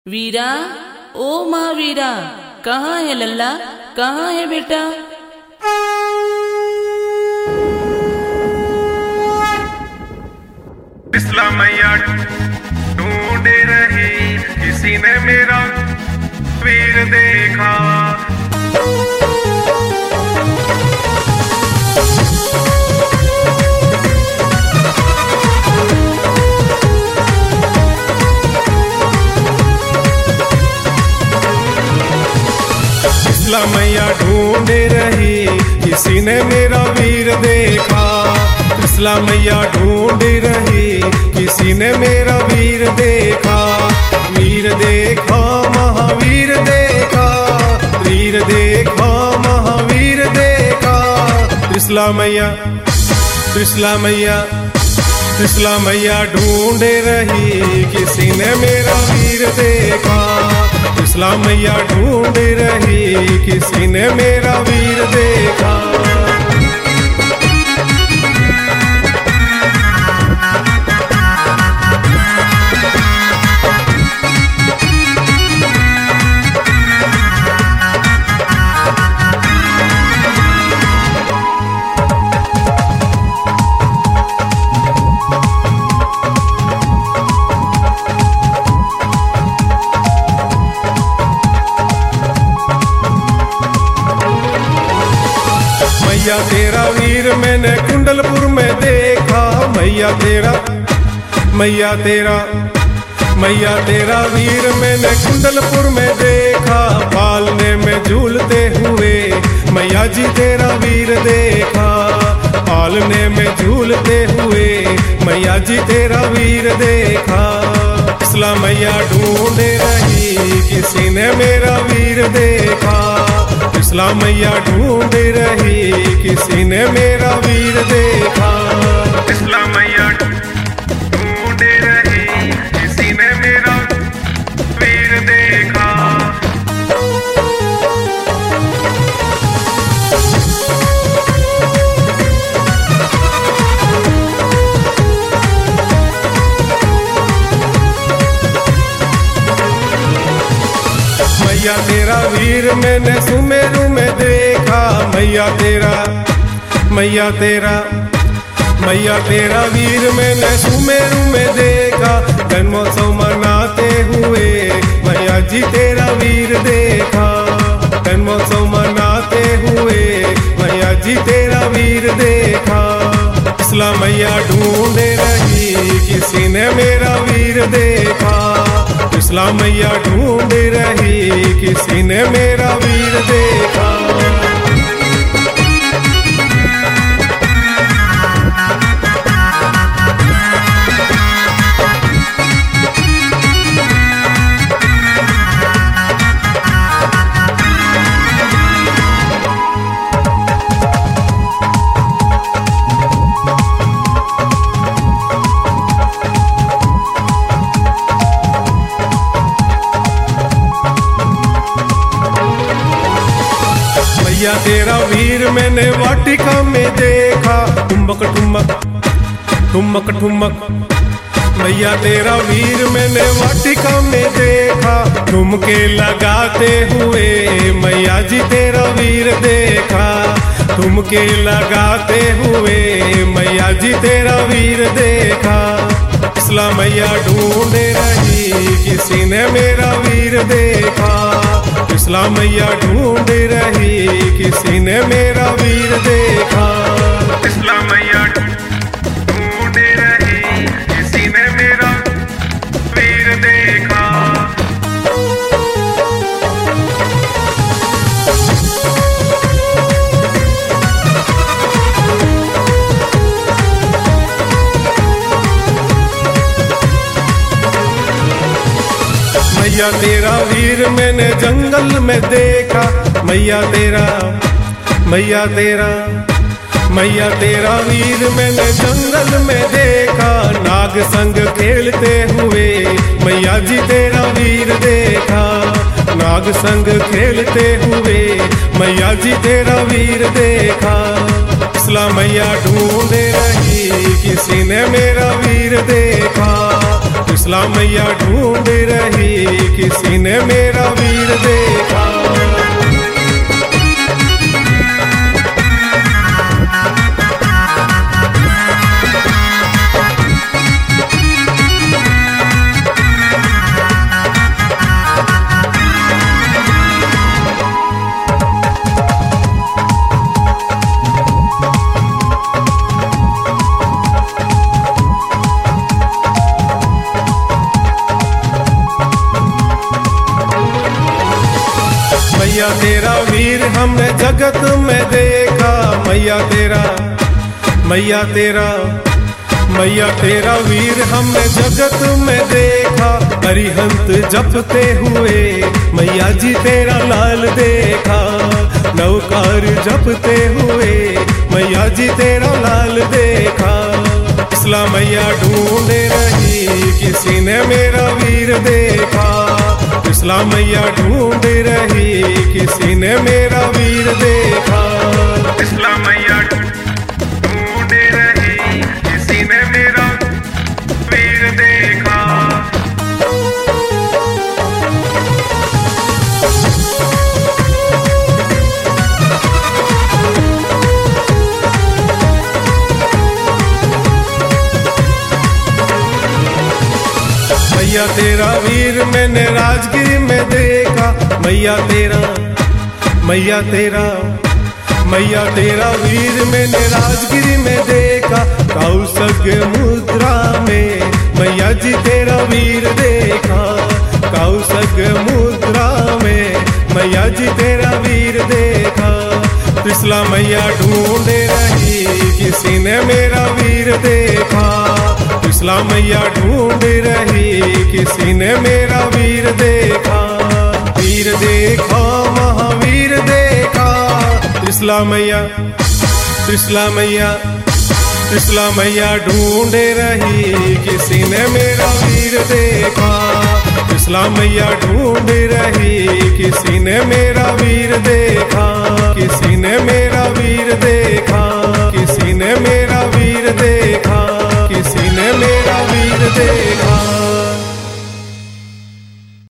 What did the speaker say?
वीरा, ओ माँ वीरा, कहाँ है लल्ला, कहाँ है बेटा? बिस्ला मैया ढूंढे रही, किसी ने मेरा वीर देखा। बिस्ला मैया ढूंढे रही, किसी ने मेरा वीर देखा। बिस्ला मैया ढूंढी रही, किसी ने मेरा वीर देखा। वीर देखा, महावीर देखा, वीर देखा, महावीर देखा। बिस्ला मैया, बिस्ला मैया, बिस्ला मैया ढूंढे रही, किसी ने मेरा वीर देखा। बिस्ला मैया ढूंढी रही, किसी ने मेरा वीर देखा। मैया तेरा वीर मैंने कुंडलपुर में देखा। मैया तेरा, मैया तेरा, मैया तेरा वीर मैंने कुंडलपुर में देखा। पालने में झूलते हुए मैया जी तेरा वीर देखा। पालने में झूलते हुए मैया जी तेरा वीर देखा। बिस्ला मैया ढूंढे रही, किसी ने मेरा वीर देखा। बिस्ला मैया ढूंढी रही, किसी ने मेरा वीर देखा। बिस्ला मैया ढूंढी रही, किसी ने मेरा वीर देखा। मैया तेरा वीर मैंने सुमेरु में देखा। मैया तेरा, मैया तेरा, मैया तेरा वीर मैंने सुमेरु में देखा। जन्मोत्सव मनाते हुए मैया जी तेरा वीर देखा। जन्मोत्सव मनाते हुए मैया जी तेरा वीर देखा। बिस्ला मैया ढूंढे रही, किसी ने मेरा वीर देखा। बिस्ला मैया ढूंढी रही, किसी ने मेरा वीर देखा। मैया तेरा वीर मैंने वाटिका में देखा। ठुमक ठुमक, ठुमक ठुमक, मैया तेरा वीर मैंने वाटिका में देखा। ठुमके लगाते हुए मैया जी तेरा वीर देखा। ठुमके लगाते हुए मैया जी तेरा वीर देखा। बिस्ला मैया ढूंढे रही, किसी ने मेरा वीर देखा। बिस्ला मैया ढूंढी रही, किसी ने मेरा वीर देखा। बिस्ला मैया ढूंढी रही, किसी ने मेरा वीर देखा। मैया तेरा वीर मैंने जंगल में देखा। मैया तेरा, मैया तेरा, मैया तेरा वीर मैंने जंगल में देखा। नाग संग खेलते हुए मैया जी तेरा वीर देखा। नाग संग खेलते हुए मैया जी तेरा वीर देखा। त्रिशला मैया ढूंढ रही, किसी ने मेरा वीर देखा। त्रिशला मैया ढूंढ रही, किसी ने मेरा वीर देखा। मैया तेरा वीर हमने जगत में देखा। मैया तेरा वीर हमने जगत में देखा। अरिहंत जपते हुए मैया जी तेरा लाल देखा। नौकार जपते हुए मैया जी तेरा लाल देखा। त्रिशला मैया ढूंढ रही, किसी ने मेरा वीर देखा। त्रिशला मैया ढूंढ रही, किसी ने मेरा वीर देखा। त्रिशला मैया ढूंढ रही, किसी ने मेरा वीर देखा। मैया तेरा वीर मैंने राजगिरी में देखा। मैया तेरा वीर मैंने राजगिरी में देखा। कौशग मुद्रा में मैया जी तेरा वीर देखा। कौशग मुद्रा में मैया जी तेरा वीर देखा। त्रिशला मैया ढूंढ रही, किसी ने मेरा वीर देखा। त्रिशला मैया ढूंढ रही, किसी ने मेरा वीर देखा। वीर देखा, महावीर देखा। त्रिशला मैया ढूंढ रही, किसी ने मेरा वीर देखा। त्रिशला मैया ढूंढ रही, किसी ने मेरा वीर देखा। किसी ने मेरा वीर देखा।